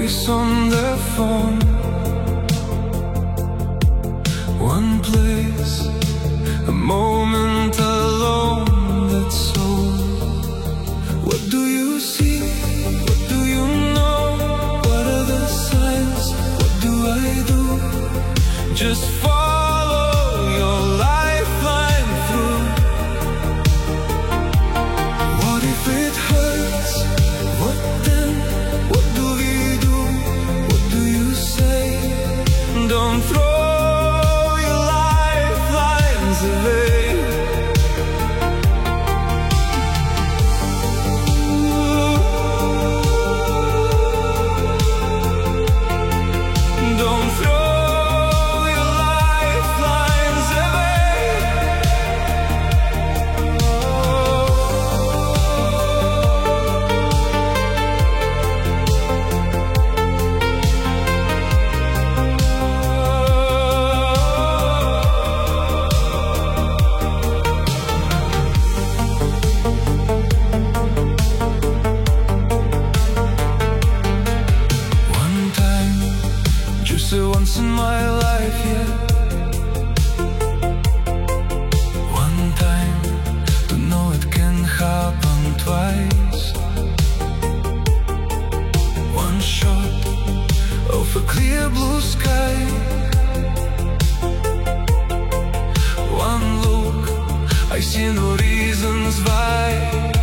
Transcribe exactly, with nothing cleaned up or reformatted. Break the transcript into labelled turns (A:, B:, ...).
A: voice on their phone. One place, a moment alone, that's all. What do you see? What do you know? What are the signs? What do I do? Just follow your lifeline through. What if it hurts? What then? What do we do? What do you say? Don't throw your lifelines away. Don't throw your lifelines away. One time, just once in my life, yeah. One time, to know it can happen twice. One shot of a clear blue sky. One look, I see no reasons why.